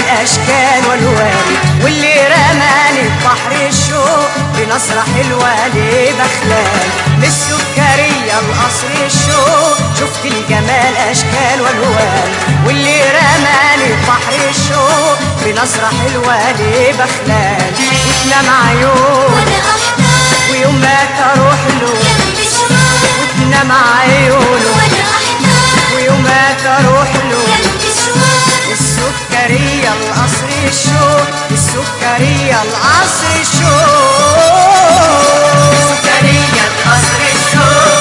الاشكال والوان، واللي رماني ببحر الشوق بنظرة حلوة ليه بخلان. من السكرية لقصر الشوق شفت الجمال اشكال والوان، واللي رماني ببحر الشوق بنظرة حلوة ليه بخلان. وتنام عيون ويوم ما تروح له وتنام عيونه ويوم ما تروح له. السكرية القصر الشوق، السكرية القصر الشوق، السكرية القصر الشوق،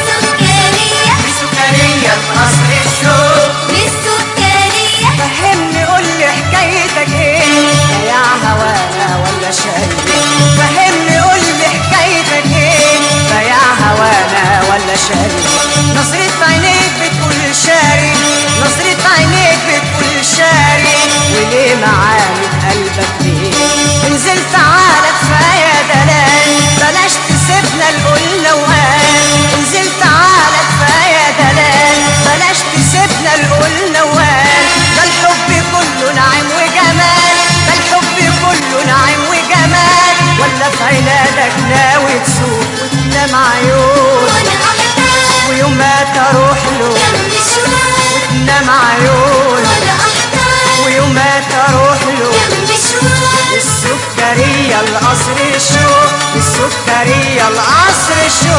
السكرية القصر الشوق، السكرية. فهمني قولي حكايتك ايه يا هوانا ولا شايف؟ فهمني قولي حكايتك ايه يا هوانا ولا شايف؟ نظرة عينيك بتقول شاري، نظرة عينيك بتقول شاري، وليه معاني بقلبك ليه؟ انزل تعالى كفاية دلال، بلاش تسيبنا القلنا وقال. انزل تعالى كفاية دلال، بلاش تسيبنا القلنا وقال. ده الحب كله نعيم وجمال، ده الحب كله نعيم وجمال، ولا في عنادك ناوي تسوق وتنام عيون ويوم ما تروح له وتنام عيون ويوم ما تروح له. السكرية القصر الشوق، السكرية القصر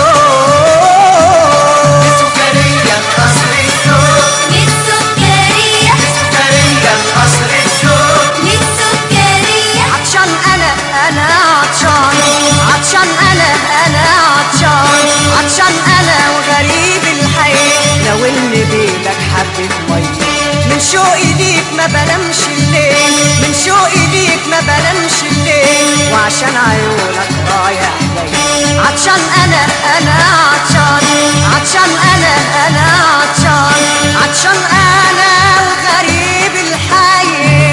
الشوق، السكرية القصر الشوق، السكرية، السكرية القصر الشوق، السكرية. عطشان أنا عطشان، عطشان أنا عطشان، عطشان أنا وغريب الحي. لو إني بيدك حبة مية من شوقي ليك ما بنامش الليل، من شوقي ليك ما بنامش الليل، وعشان عيونك رايح جاي. عطشان أنا عطشان، عطشان أنا عطشان، عطشان أنا وغريب الحي.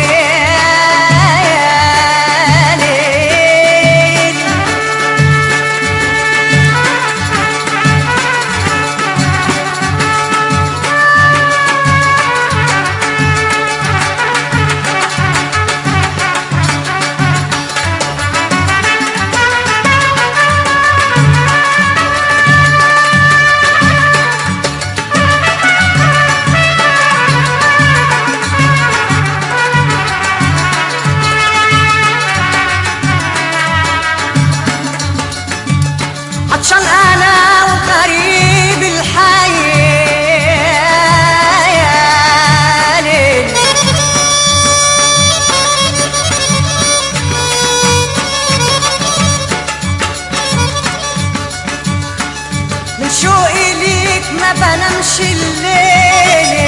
عطشان أنا وغريب الحي. من شوقي ليك ما بنامش الليل.